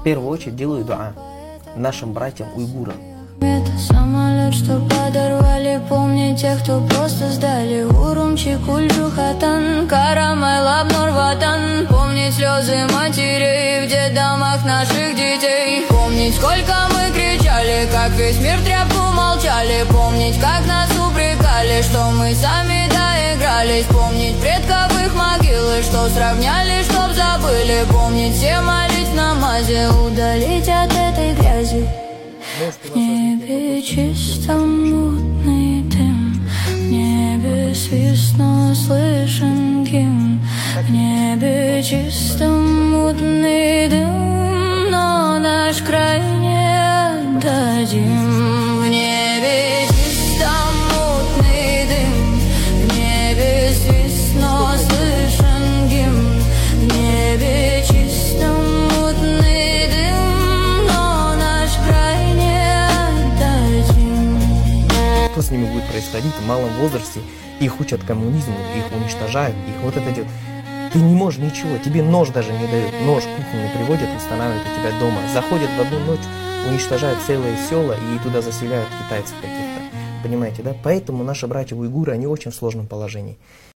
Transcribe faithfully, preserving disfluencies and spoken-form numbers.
первую очередь делаю дуа нашим братьям-уйгурам. Самолет, что подорвали, помни тех, кто просто сдали. Урумчи, Кульджу, Хатан, Карамай, Лабнур, Ватан. Помнить слезы матерей в детдомах наших детей. Помнить, сколько мы кричали, как весь мир тряпку молчали. Помнить, как нас упрекали, что мы сами доигрались. Помнить предков их могилы, что сравняли, чтоб забыли. Помнить, все молить в намазе, удалить от этой грязи. В небе чистом мутный дым, в небе свистно слышен гимн. В небе чистом мутный дым, но наш край не отдадим. В небе чистом мутный дым, в небе свистно слышен гимн. В небе чистом мутный дым, но наш край не отдадим. Что с ними будет происходить в малом возрасте? Их учат коммунизму, их уничтожают, их вот это делают. Ты не можешь ничего, тебе нож даже не дают. Нож кухонный приводят, устанавливают у тебя дома. Заходят в одну ночь, уничтожают целые села и туда заселяют китайцев каких-то. Понимаете, да? Поэтому наши братья-уйгуры, они очень в сложном положении.